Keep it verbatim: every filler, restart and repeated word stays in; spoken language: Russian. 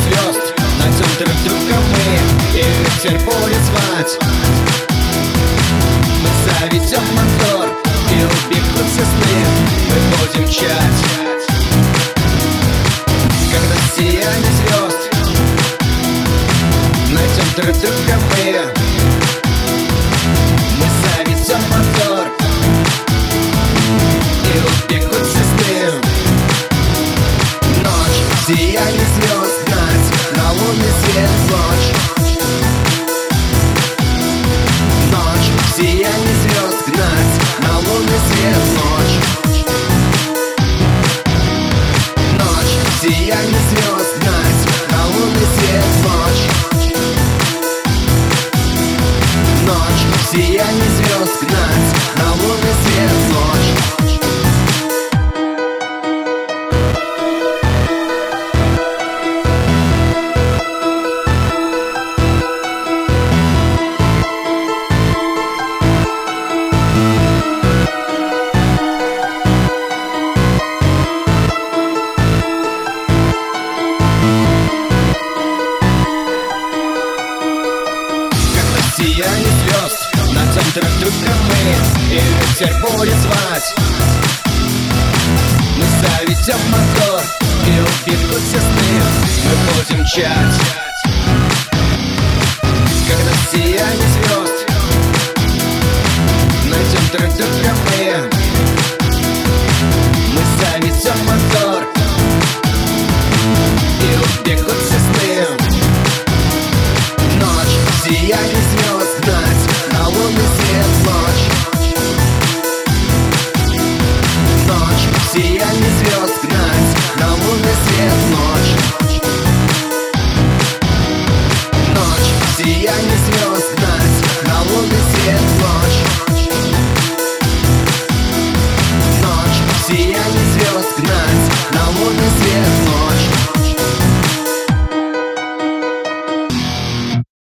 звезд найдем друг друга мы, и ветер будет звать. Мы заведем мотор, и убегут все сны. Мы будем мчать, когда сияние звезд найдем друг друга мы. Мы заведем мотор, и убегут все сны. Ночь, сияние звезд гнать, на лунный свет ночь. Ночь, сияние звезд гнать, на лунный свет ночь. Ночь, сияние звезд гнать, на лунный свет ночь. Ночь, сияние звезд гнать, на лунный свет ночь. Сияние звезд найдем друг друга мы, и ветер будет звать. Мы заведем мотор, и убегут все сны. Мы будем мчать,